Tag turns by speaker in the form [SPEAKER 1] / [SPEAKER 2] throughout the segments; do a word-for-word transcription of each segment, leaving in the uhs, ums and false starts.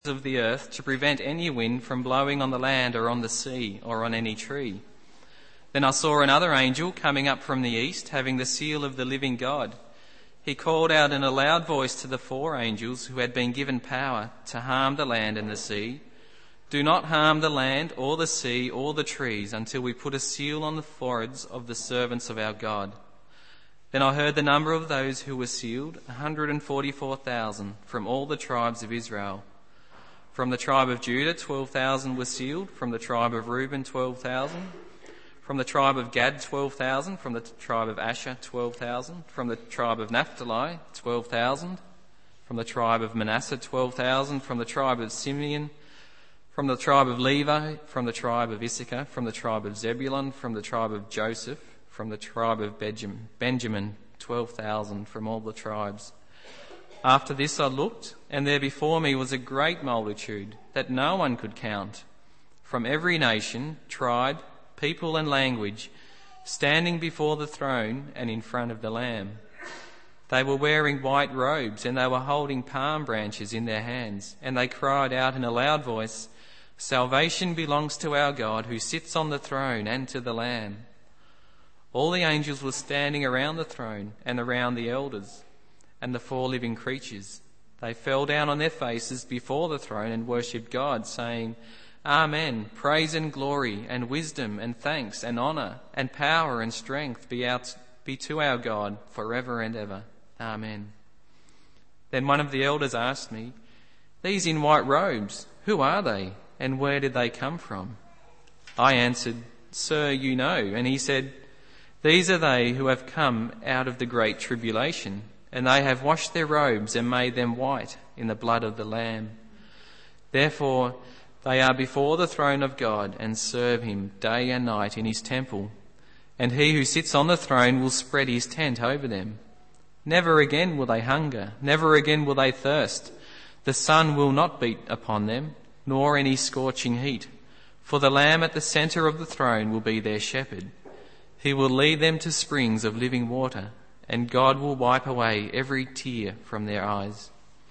[SPEAKER 1] of the earth to prevent any wind from blowing on the land or on the sea or on any tree. Then I saw another angel coming up from the east, having the seal of the living God. He called out in a loud voice to the four angels who had been given power to harm the land and the sea, "Do not harm the land or the sea or the trees until we put a seal on the foreheads of the servants of our God." Then I heard the number of those who were sealed, one hundred forty-four thousand, from all the tribes of Israel. From the tribe of Judah, twelve thousand were sealed. From the tribe of Reuben, twelve thousand. From the tribe of Gad, twelve thousand. From the tribe of Asher, twelve thousand. From the tribe of Naphtali, twelve thousand. From the tribe of Manasseh, twelve thousand. From the tribe of Simeon, from the tribe of Levi, from the tribe of Issachar, from the tribe of Zebulun, from the tribe of Joseph, from the tribe of Benjamin, twelve thousand from all the tribes. After this I looked, and there before me was a great multitude that no one could count, from every nation, tribe, people and language, standing before the throne and in front of the Lamb. They were wearing white robes, and they were holding palm branches in their hands, and they cried out in a loud voice, "Salvation belongs to our God who sits on the throne and to the Lamb." All the angels were standing around the throne and around the elders and the four living creatures. They fell down on their faces before the throne and worshipped God, saying, "Amen, praise and glory and wisdom and thanks and honour and power and strength be, out, be to our God forever and ever. Amen." Then one of the elders asked me, "These in white robes, who are they, and where did they come from?" I answered, "Sir, you know." And he said, "These are they who have come out of the great tribulation, and they have washed their robes and made them white in the blood of the Lamb. Therefore they are before the throne of God and serve him day and night in his temple. And he who sits on the throne will spread his tent over them. Never again will they hunger, never again will they thirst. The sun will not beat upon them, nor any scorching heat. For the Lamb at the centre of the throne will be their shepherd. He will lead them to springs of living water, and God will wipe away every tear from their eyes."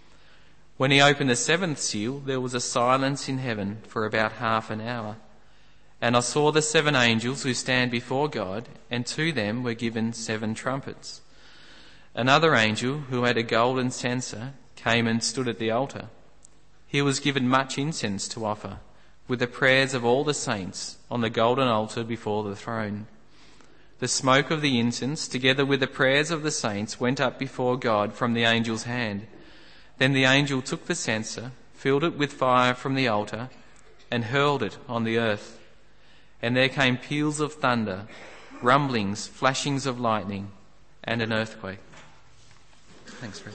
[SPEAKER 1] When he opened the seventh seal, there was a silence in heaven for about half an hour. And I saw the seven angels who stand before God, and to them were given seven trumpets. Another angel, who had a golden censer, came and stood at the altar. He was given much incense to offer, with the prayers of all the saints, on the golden altar before the throne. The smoke of the incense, together with the prayers of the saints, went up before God from the angel's hand. Then the angel took the censer, filled it with fire from the altar, and hurled it on the earth. And there came peals of thunder, rumblings, flashings of lightning, and an earthquake. Thanks, Fred.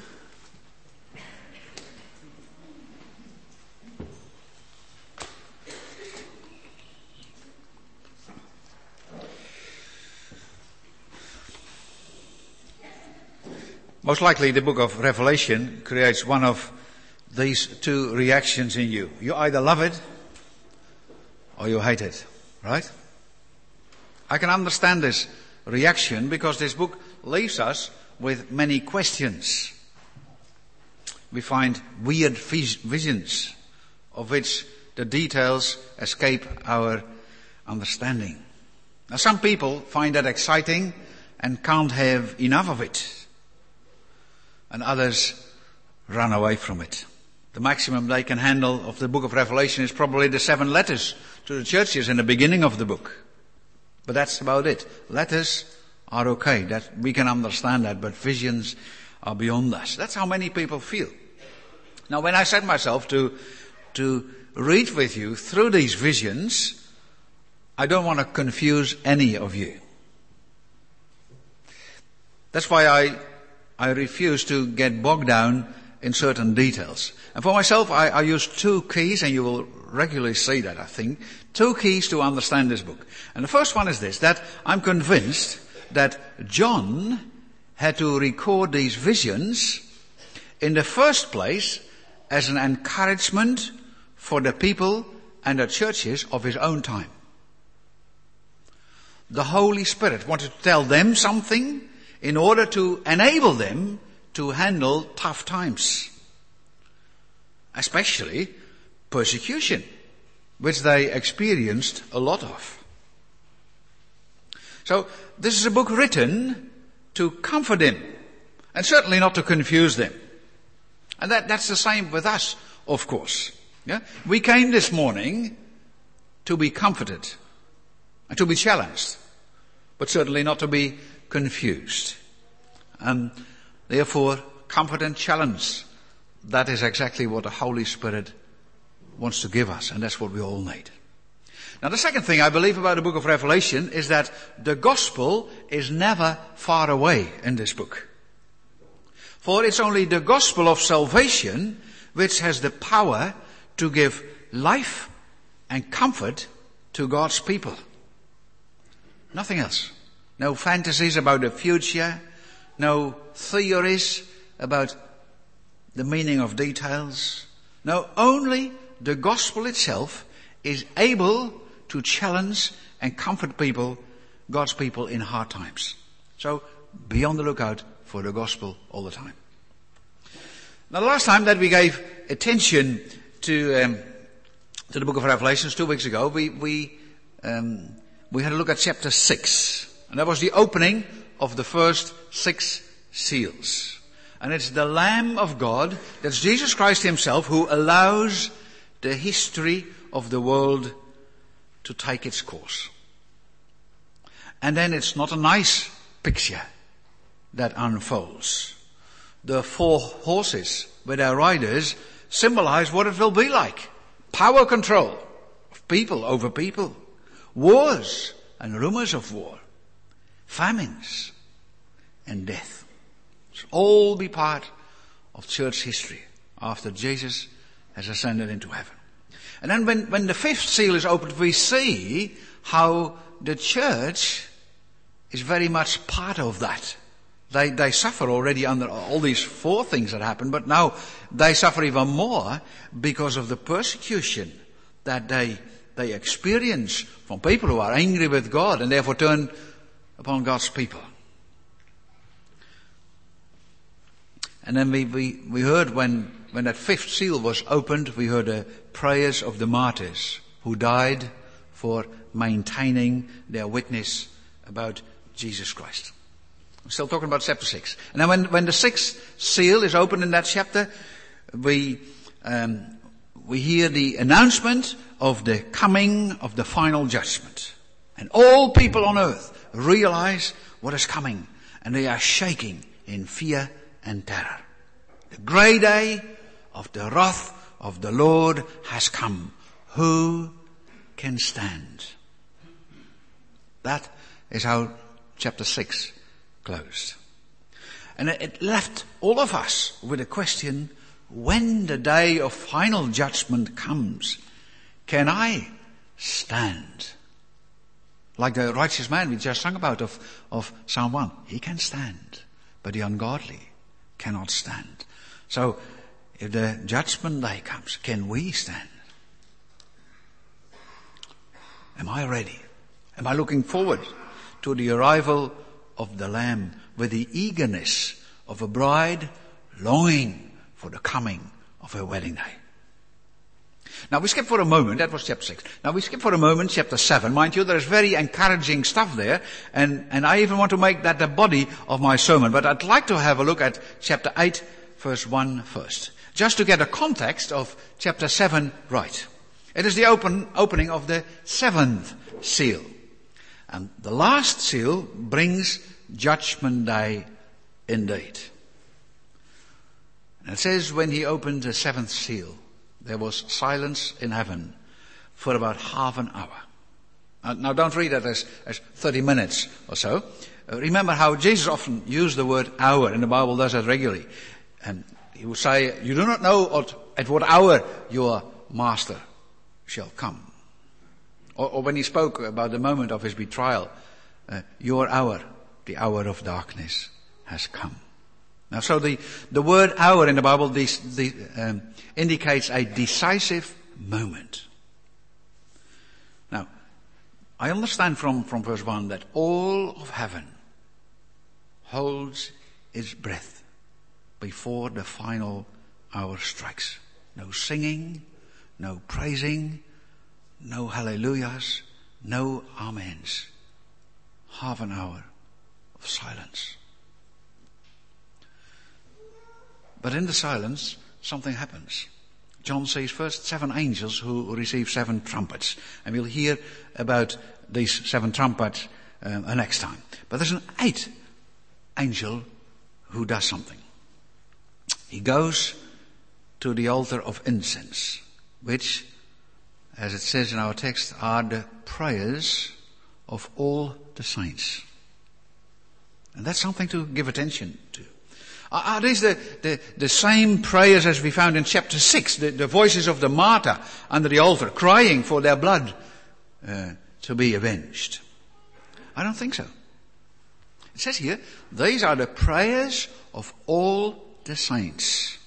[SPEAKER 2] Most likely the book of Revelation creates one of these two reactions in you. You either love it or you hate it, right? I can understand this reaction because this book leaves us with many questions. We find weird visions of which the details escape our understanding. Now, some people find that exciting and can't have enough of it. And others run away from it. The maximum they can handle of the book of Revelation is probably the seven letters to the churches in the beginning of the book. But that's about it. Letters are okay, that we can understand that, but visions are beyond us. That's how many people feel. Now, when I set myself to, to read with you through these visions, I don't want to confuse any of you. That's why I I refuse to get bogged down in certain details. And for myself, I, I use two keys, and you will regularly see that, I think. Two keys to understand this book. And the first one is this, that I'm convinced that John had to record these visions in the first place as an encouragement for the people and the churches of his own time. The Holy Spirit wanted to tell them something in order to enable them to handle tough times. Especially persecution, which they experienced a lot of. So this is a book written to comfort them, and certainly not to confuse them. And that, that's the same with us, of course. Yeah? We came this morning to be comforted and to be challenged, but certainly not to be confused. And therefore, comfort and challenge, that is exactly what the Holy Spirit wants to give us, and that's what we all need. Now, the second thing I believe about the book of Revelation is that the gospel is never far away in this book. For it's only the gospel of salvation which has the power to give life and comfort to God's people. Nothing else. No fantasies about the future, no theories about the meaning of details. No, only the gospel itself is able to challenge and comfort people, God's people, in hard times. So be on the lookout for the gospel all the time. Now, the last time that we gave attention to um, to the book of Revelation, two weeks ago, we we um, we had a look at chapter six, and that was the opening of the first six seals. And it's the Lamb of God, that's Jesus Christ himself, who allows the history of the world to take its course. And then it's not a nice picture that unfolds. The four horses with their riders symbolize what it will be like. Power control of people over people. Wars and rumors of war. Famines and death. It's all be part of church history after Jesus has ascended into heaven. And then when, when the fifth seal is opened, we see how the church is very much part of that. They, they suffer already under all these four things that happen, but now they suffer even more because of the persecution that they, they experience from people who are angry with God and therefore turn upon God's people. And then we, we, we heard when, when that fifth seal was opened, we heard the prayers of the martyrs who died for maintaining their witness about Jesus Christ. I'm still talking about chapter six. And then when, when the sixth seal is opened in that chapter, we, um, we hear the announcement of the coming of the final judgment. And all people on earth realize what is coming, and they are shaking in fear and terror. The great day of the wrath of the Lord has come. Who can stand? That is how chapter six closed. And it left all of us with a question: when the day of final judgment comes, can I stand? Like the righteous man we just sung about of, of Psalm one. He can stand, but the ungodly cannot stand. So, if the judgment day comes, can we stand? Am I ready? Am I looking forward to the arrival of the Lamb with the eagerness of a bride longing for the coming of her wedding day? Now we skip for a moment, that was chapter six. Now we skip for a moment chapter seven. Mind you, there is very encouraging stuff there, and, and I even want to make that the body of my sermon. But I'd like to have a look at chapter eight, verse one first. Just to get a context of chapter seven right. It is the open, opening of the seventh seal. And the last seal brings judgment day indeed. And it says, when he opened the seventh seal, there was silence in heaven for about half an hour. Now, now don't read that as, as thirty minutes or so. Uh, remember how Jesus often used the word hour, and the Bible does that regularly. And he would say, you do not know at, at what hour your master shall come. Or, or when he spoke about the moment of his betrayal, uh, your hour, the hour of darkness, has come. Now, so the, the word hour in the Bible the, the, um, indicates a decisive moment. Now, I understand from, from verse one that all of heaven holds its breath before the final hour strikes. No singing, no praising, no hallelujahs, no amens. Half an hour of silence. But in the silence, something happens. John says first seven angels who receive seven trumpets. And we'll hear about these seven trumpets uh, next time. But there's an eighth angel who does something. He goes to the altar of incense, which, as it says in our text, are the prayers of all the saints. And that's something to give attention to. Are these the, the, the same prayers as we found in chapter six, the, the voices of the martyr under the altar crying for their blood uh, to be avenged? I don't think so. It says here, these are the prayers of all the saints.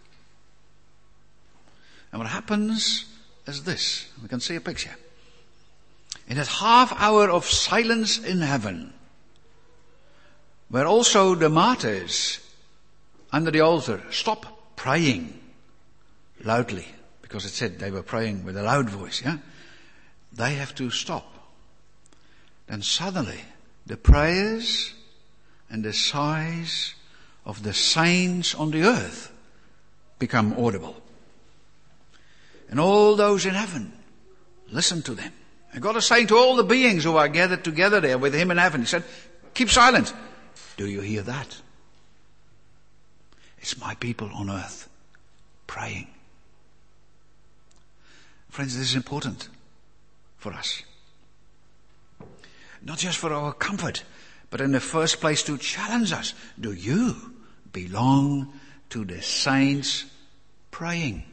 [SPEAKER 2] And what happens is this. We can see a picture. In that half hour of silence in heaven, where also the martyrs under the altar stop praying loudly, because it said they were praying with a loud voice, yeah? They have to stop. Then suddenly the prayers and the sighs of the saints on the earth become audible. And all those in heaven listen to them. And God is saying to all the beings who are gathered together there with him in heaven, he said, keep silent. Do you hear that? It's my people on earth praying. Friends, this is important for us. Not just for our comfort, but in the first place to challenge us. Do you belong to the saints praying?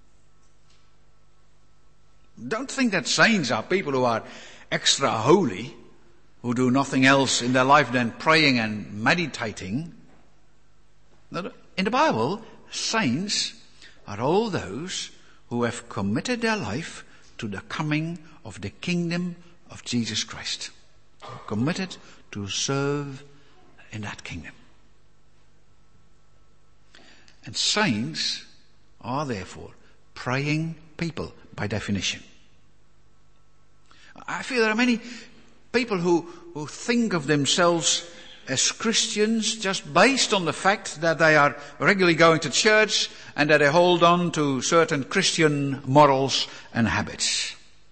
[SPEAKER 2] Don't think that saints are people who are extra holy, who do nothing else in their life than praying and meditating. In the Bible, saints are all those who have committed their life to the coming of the kingdom of Jesus Christ. Committed to serve in that kingdom. And saints are therefore praying people by definition. I feel there are many people who, who think of themselves as Christians just based on the fact that they are regularly going to church and that they hold on to certain Christian morals and habits.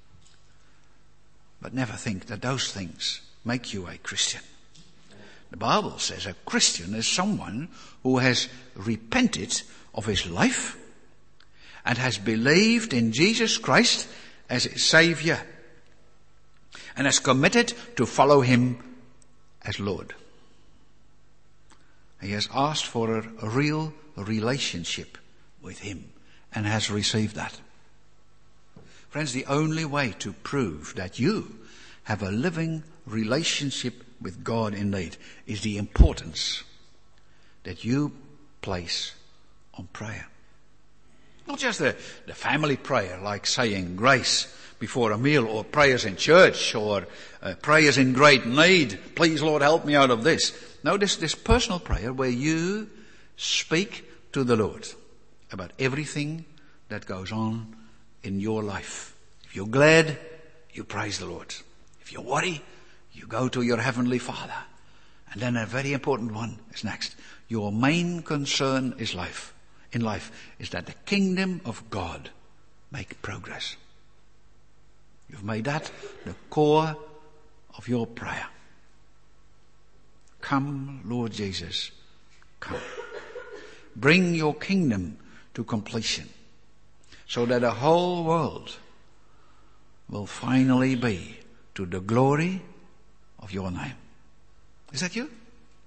[SPEAKER 2] But never think that those things make you a Christian. The Bible says a Christian is someone who has repented of his life and has believed in Jesus Christ as his Savior and has committed to follow him as Lord. He has asked for a, a real relationship with him and has received that. Friends, the only way to prove that you have a living relationship with God indeed is the importance that you place on prayer. Not just the, the family prayer like saying grace before a meal or prayers in church or uh, prayers in great need. Please Lord help me out of this. No, this, this personal prayer where you speak to the Lord about everything that goes on in your life. If you're glad, you praise the Lord. If you worry, you go to your Heavenly Father. And then a very important one is next. Your main concern is life. In life is that the kingdom of God make progress. You've made that the core of your prayer. Come, Lord Jesus, come. Bring your kingdom to completion so that the whole world will finally be to the glory of your name. Is that you?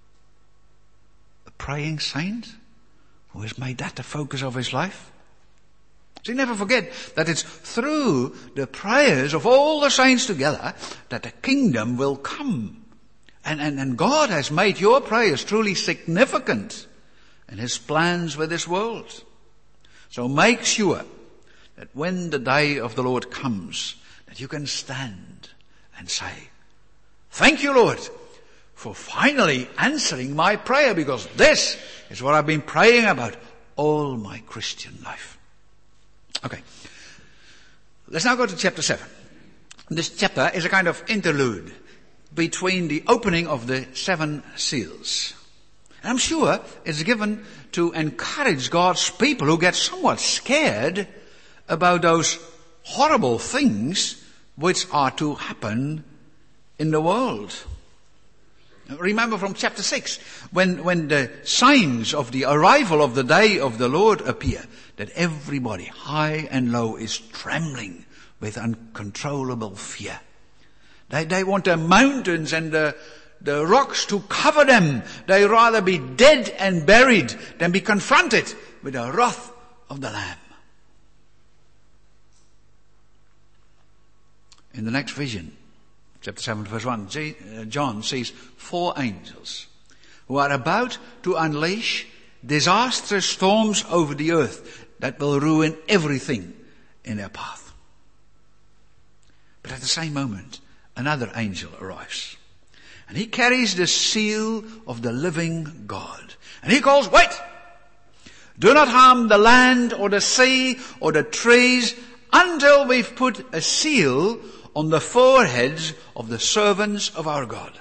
[SPEAKER 2] A praying saint who has made that the focus of his life? See, never forget that it's through the prayers of all the saints together that the kingdom will come. And, and, and God has made your prayers truly significant in his plans with this world. So make sure that when the day of the Lord comes, that you can stand and say, thank you, Lord, for finally answering my prayer, because this is what I've been praying about all my Christian life. Okay. Let's now go to chapter seven. This chapter is a kind of interlude between the opening of the seven seals. And I'm sure it's given to encourage God's people who get somewhat scared about those horrible things which are to happen in the world. Remember from chapter six, when, when the signs of the arrival of the day of the Lord appear, that everybody, high and low, is trembling with uncontrollable fear. They, they want the mountains and the, the rocks to cover them. They rather be dead and buried than be confronted with the wrath of the Lamb. In the next vision, chapter seven, verse one, John sees four angels who are about to unleash disastrous storms over the earth that will ruin everything in their path. But at the same moment, another angel arrives. And he carries the seal of the living God. And he calls, wait! Do not harm the land or the sea or the trees until we've put a seal on the foreheads of the servants of our God.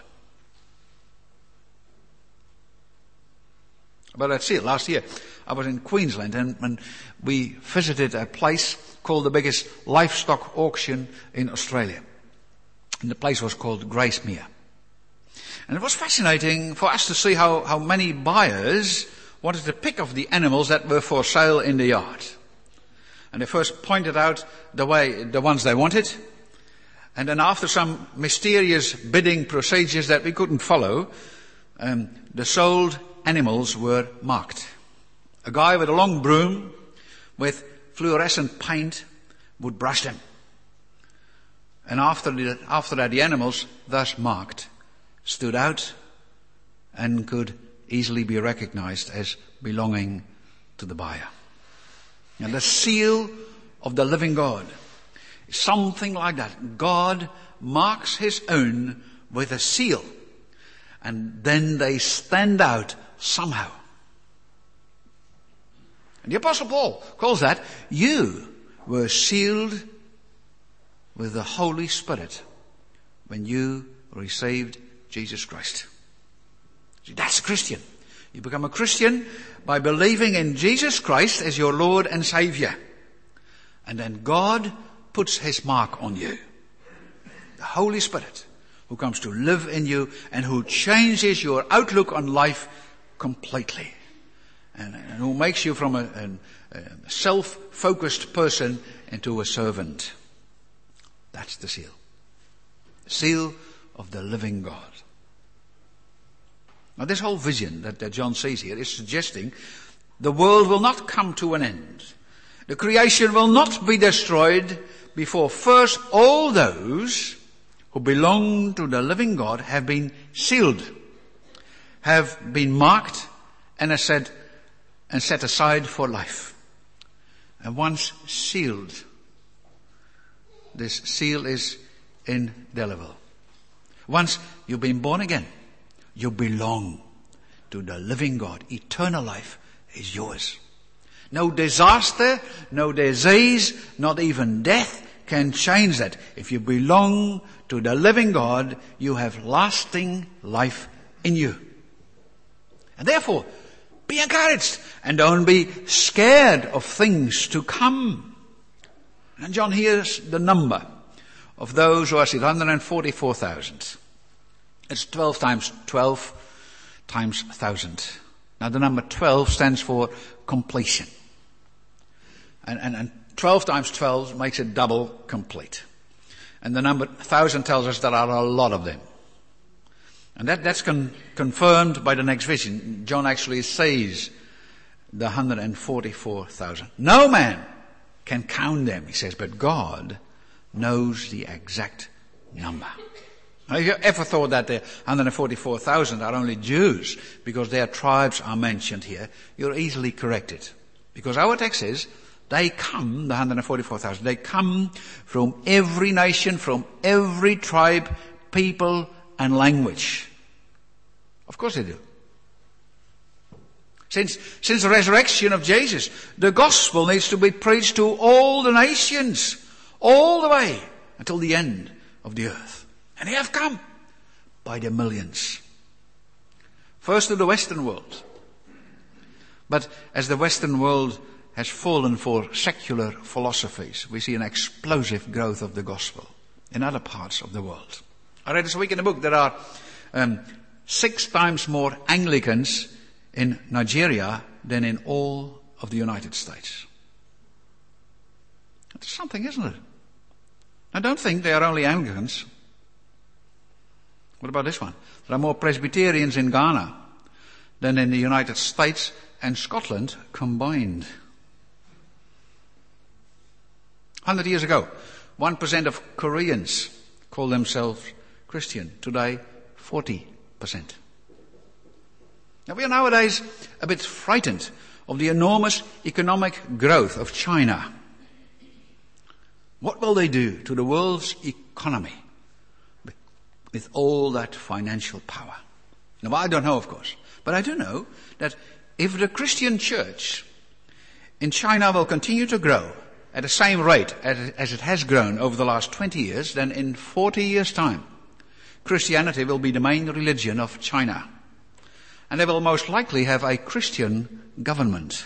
[SPEAKER 2] About that seal, last year I was in Queensland and, and we visited a place called the biggest livestock auction in Australia. And the place was called Gracemere. And it was fascinating for us to see how, how many buyers wanted to pick off the animals that were for sale in the yard. And they first pointed out the way, the ones they wanted. And then after some mysterious bidding procedures that we couldn't follow, um, the sold animals were marked. A guy with a long broom with fluorescent paint would brush them. And after, the, after that, the animals, thus marked, stood out and could easily be recognized as belonging to the buyer. And the seal of the living God is something like that. God marks his own with a seal, and then they stand out somehow. And the Apostle Paul calls that, you were sealed with the Holy Spirit when you received Jesus Christ. See, that's a Christian. You become a Christian by believing in Jesus Christ as your Lord and Savior. And then God puts his mark on you. The Holy Spirit who comes to live in you and who changes your outlook on life completely. And, and who makes you from a, a, a self-focused person into a servant. That's the seal. The seal of the living God. Now this whole vision that, that John sees here is suggesting the world will not come to an end. The creation will not be destroyed before first all those who belong to the living God have been sealed, have been marked and are set, and set aside for life. And once sealed, this seal is indelible. Once you've been born again, you belong to the living God. Eternal life is yours. No disaster, no disease, not even death can change that. If you belong to the living God, you have lasting life in you. And therefore, be encouraged and don't be scared of things to come. And John hears the number of those who are saved, one hundred forty-four thousand. It's twelve times twelve times one thousand. Now the number twelve stands for completion. And, and, and twelve times twelve makes it double complete. And the number one thousand tells us there are a lot of them. And that, that's con- confirmed by the next vision. John actually says the one hundred forty-four thousand. No man can count them, he says, but God knows the exact number. Have you ever thought that the one hundred forty-four thousand are only Jews because their tribes are mentioned here? You're easily corrected. Because our text says they come, the one hundred forty-four thousand, they come from every nation, from every tribe, people and language. Of course they do. Since, since the resurrection of Jesus, the gospel needs to be preached to all the nations, all the way until the end of the earth. And they have come by the millions. First to the Western world. But as the Western world has fallen for secular philosophies, we see an explosive growth of the gospel in other parts of the world. I read this week in a book there are um, six times more Anglicans in Nigeria than in all of the United States. That's something, isn't it? Now don't think they are only Anglicans. What about this one? There are more Presbyterians in Ghana than in the United States and Scotland combined. Hundred years ago, one percent of Koreans call themselves Christian. Today, forty percent. Now we are nowadays a bit frightened of the enormous economic growth of China. What will they do to the world's economy with all that financial power? Now I don't know, of course, but I do know that if the Christian church in China will continue to grow at the same rate as it has grown over the last twenty years, then in forty years' time, Christianity will be the main religion of China. And they will most likely have a Christian government.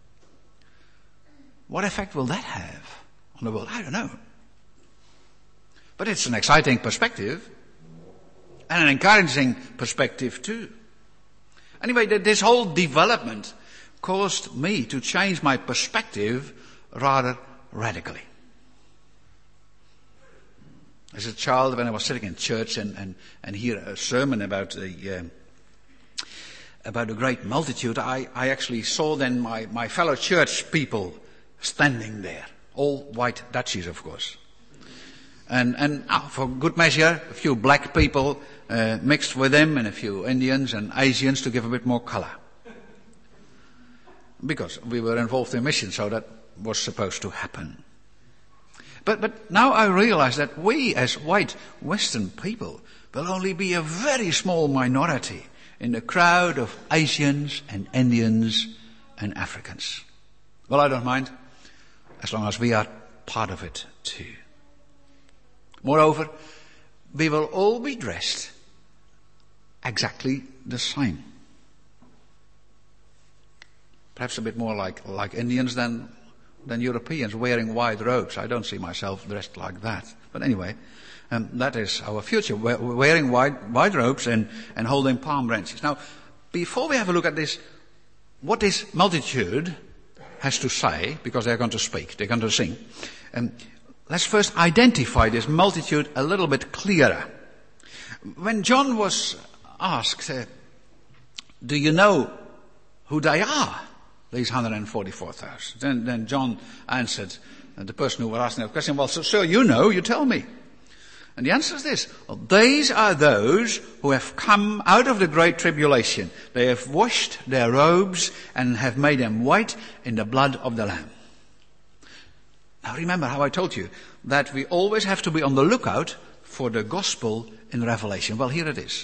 [SPEAKER 2] What effect will that have on the world? I don't know. But it's an exciting perspective. And an encouraging perspective too. Anyway, this whole development caused me to change my perspective rather radically. As a child, when I was sitting in church and, and, and hear a sermon about the, uh, about the great multitude, I, I actually saw then my, my fellow church people standing there. All white Dutchies, of course. And, and uh, for good measure, a few black people uh, mixed with them and a few Indians and Asians to give a bit more color. Because we were involved in mission, so that was supposed to happen. But, but now I realize that we as white Western people will only be a very small minority in the crowd of Asians and Indians and Africans. Well, I don't mind, as long as we are part of it too. Moreover, we will all be dressed exactly the same. Perhaps a bit more like, like Indians than, than Europeans wearing white robes. I don't see myself dressed like that. But anyway, um, that is our future, wearing white, white robes and, and holding palm branches. Now, before we have a look at this, what this multitude has to say, because they're going to speak, they're going to sing, um, let's first identify this multitude a little bit clearer. When John was asked, uh, do you know who they are, these one hundred forty-four thousand? Then, then John answered, and the person who was asking that question, well, so, sir, you know, you tell me. And the answer is this: well, these are those who have come out of the great tribulation. They have washed their robes and have made them white in the blood of the Lamb. Now remember how I told you that we always have to be on the lookout for the gospel in Revelation. Well, here it is.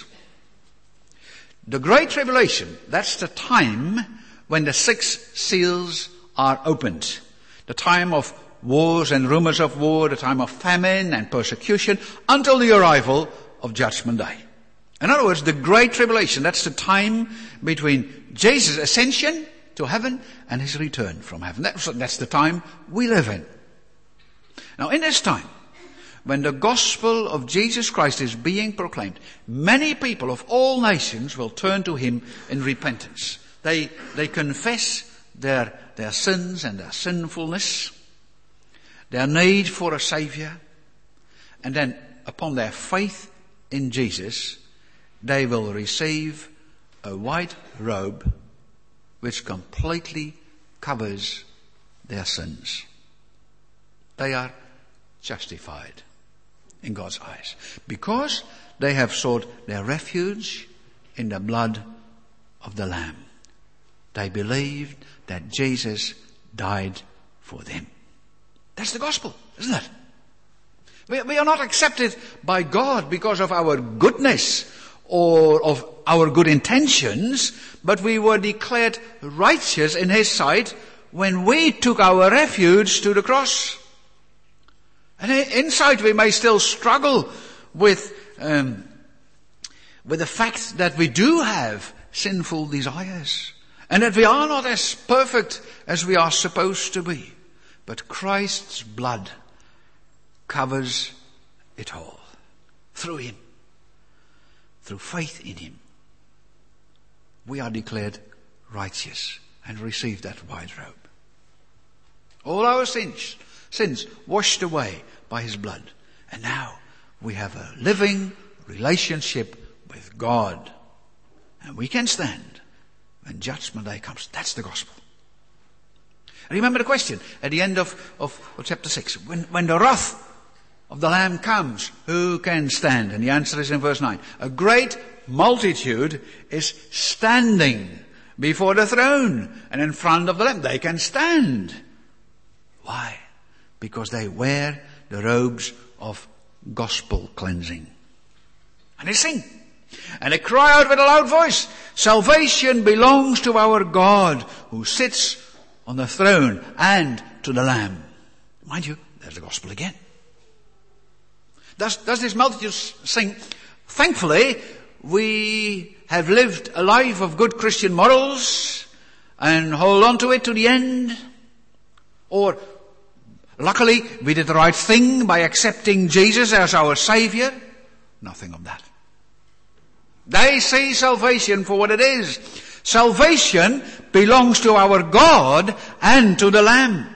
[SPEAKER 2] The Great Tribulation, that's the time when the six seals are opened. The time of wars and rumors of war, the time of famine and persecution, until the arrival of Judgment Day. In other words, the Great Tribulation, that's the time between Jesus' ascension to heaven and his return from heaven. That's, that's the time we live in. Now, in this time, when the gospel of Jesus Christ is being proclaimed, many people of all nations will turn to him in repentance. They, they confess their, their sins and their sinfulness, their need for a Savior, and then upon their faith in Jesus, they will receive a white robe which completely covers their sins. They are justified in God's eyes because they have sought their refuge in the blood of the Lamb. They believed that Jesus died for them. That's the gospel, isn't it? We, we are not accepted by God because of our goodness or of our good intentions, but we were declared righteous in his sight when we took our refuge to the cross. And inside we may still struggle with, um, with the fact that we do have sinful desires. And that we are not as perfect as we are supposed to be. But Christ's blood covers it all. Through Him. Through faith in Him. We are declared righteous and receive that white robe. All our sins, sins washed away by His blood. And now we have a living relationship with God. And we can stand when judgment day comes. That's the gospel. Remember the question at the end of, of, of chapter six. When, when the wrath of the Lamb comes, who can stand? And the answer is in verse nine. A great multitude is standing before the throne and in front of the Lamb. They can stand. Why? Because they wear the robes of gospel cleansing. And they sing. And they cry out with a loud voice, salvation belongs to our God who sits on the throne and to the Lamb. Mind you, there's the gospel again. Does, does this multitude sing, thankfully, we have lived a life of good Christian morals and hold on to it to the end? Or, luckily, we did the right thing by accepting Jesus as our Savior? Nothing of that. They see salvation for what it is. Salvation belongs to our God and to the Lamb.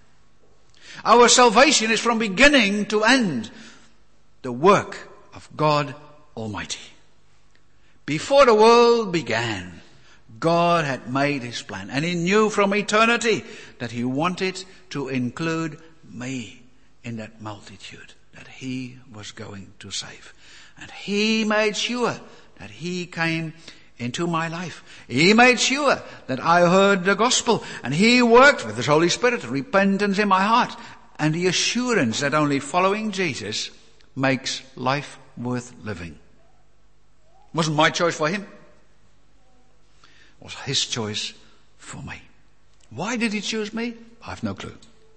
[SPEAKER 2] Our salvation is from beginning to end the work of God Almighty. Before the world began, God had made His plan, and He knew from eternity that He wanted to include me in that multitude that He was going to save. And He made sure that He came into my life. He made sure that I heard the gospel, and He worked with His Holy Spirit, repentance in my heart, and the assurance that only following Jesus makes life worth living. It wasn't my choice for Him. It was His choice for me. Why did He choose me? I have no clue.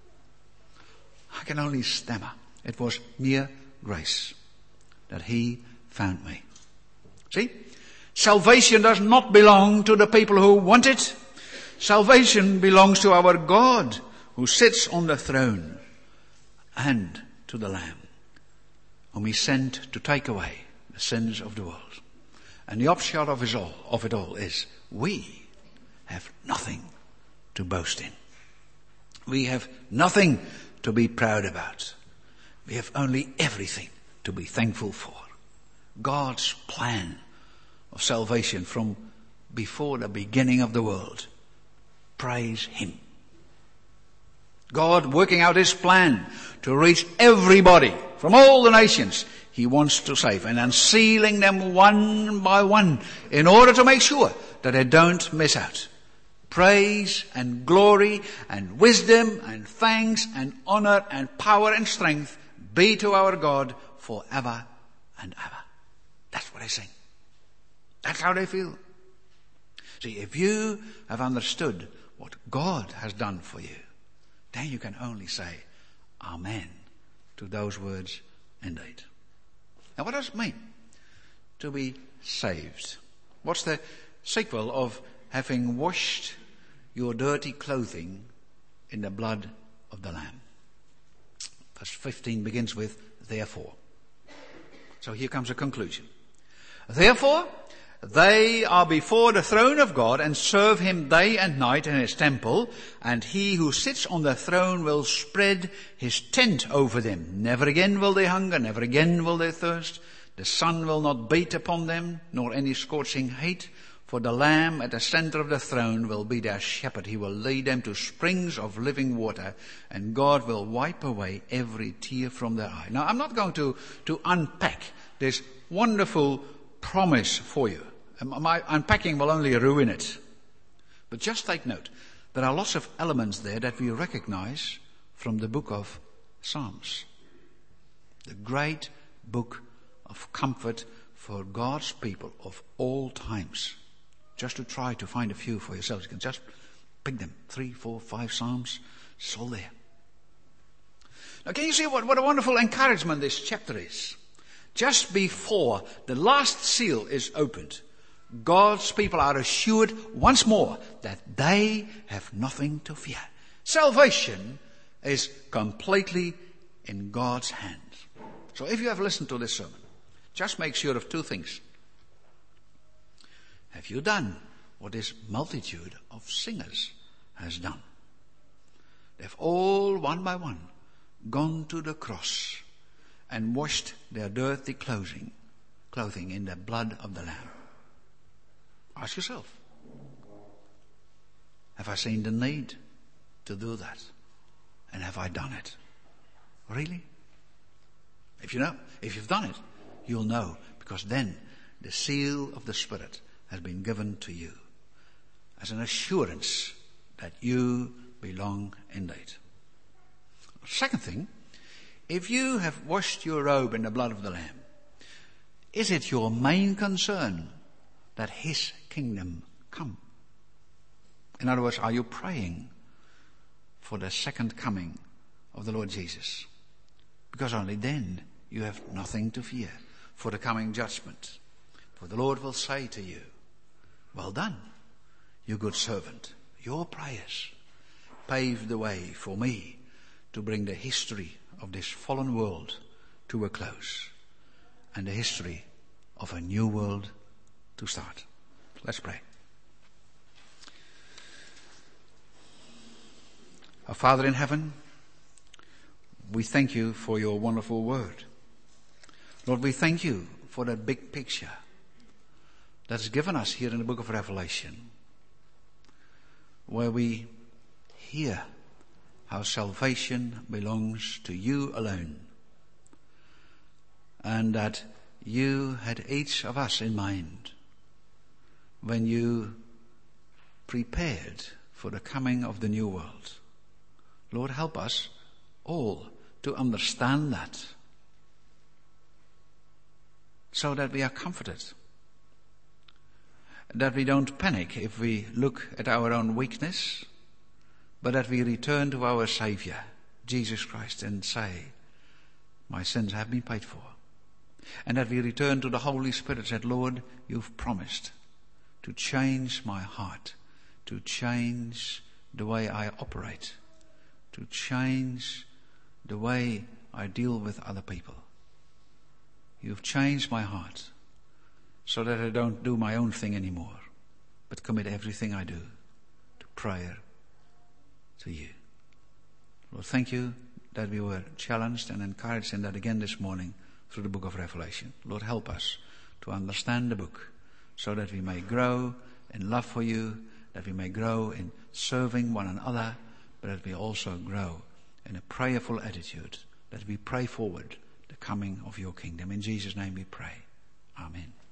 [SPEAKER 2] I can only stammer. It was mere grace that He found me. See? Salvation does not belong to the people who want it. Salvation belongs to our God who sits on the throne and to the Lamb whom He sent to take away the sins of the world. And the upshot of it all, of it all is we have nothing to boast in. We have nothing to be proud about. We have only everything to be thankful for. God's plan of salvation from before the beginning of the world. Praise Him. God working out His plan to reach everybody from all the nations He wants to save, and unsealing them one by one in order to make sure that they don't miss out. Praise and glory and wisdom and thanks and honor and power and strength be to our God forever and ever. That's what I sing. That's how they feel. See, if you have understood what God has done for you, then you can only say Amen to those words indeed. Now, what does it mean to be saved? What's the sequel of having washed your dirty clothing in the blood of the Lamb? Verse fifteen begins with therefore. So here comes a conclusion. Therefore, they are before the throne of God and serve Him day and night in His temple, and He who sits on the throne will spread His tent over them. Never again will they hunger, never again will they thirst. The sun will not beat upon them, nor any scorching heat. For the Lamb at the center of the throne will be their shepherd. He will lead them to springs of living water, and God will wipe away every tear from their eye. Now, I'm not going to, to unpack this wonderful promise for you. My unpacking will only ruin it. But just take note. There are lots of elements there that we recognize from the book of Psalms. The great book of comfort for God's people of all times. Just to try to find a few for yourselves. You can just pick them. Three, four, five Psalms. It's all there. Now can you see what, what a wonderful encouragement this chapter is? Just before the last seal is opened, God's people are assured once more that they have nothing to fear. Salvation is completely in God's hands. So if you have listened to this sermon, just make sure of two things. Have you done what this multitude of singers has done? They've all, one by one, gone to the cross and washed their dirty clothing, clothing in the blood of the Lamb. Ask yourself, have I seen the need to do that? And have I done it? Really? If you know, if you've done it, you'll know, because then the seal of the Spirit has been given to you as an assurance that you belong indeed. Second thing, if you have washed your robe in the blood of the Lamb, is it your main concern that His kingdom come? In other words, are you praying for the second coming of the Lord Jesus? Because only then you have nothing to fear for the coming judgment. For the Lord will say to you, well done, you good servant. Your prayers paved the way for me to bring the history of this fallen world to a close and the history of a new world to start. Let's pray. Our Father in heaven, we thank you for your wonderful word. Lord, we thank you for that big picture that's given us here in the book of Revelation, where we hear how salvation belongs to you alone, and that you had each of us in mind when you prepared for the coming of the new world. Lord, help us all to understand that, so that we are comforted, that we don't panic if we look at our own weakness, but that we return to our Savior, Jesus Christ, and say, my sins have been paid for. And that we return to the Holy Spirit and say, Lord, you've promised to change my heart, to change the way I operate, to change the way I deal with other people. You've changed my heart so that I don't do my own thing anymore, but commit everything I do to prayer, to you. Lord, thank you that we were challenged and encouraged in that again this morning through the book of Revelation. Lord, help us to understand the book so that we may grow in love for you, that we may grow in serving one another, but that we also grow in a prayerful attitude, that we pray forward the coming of your kingdom. In Jesus' name we pray. Amen.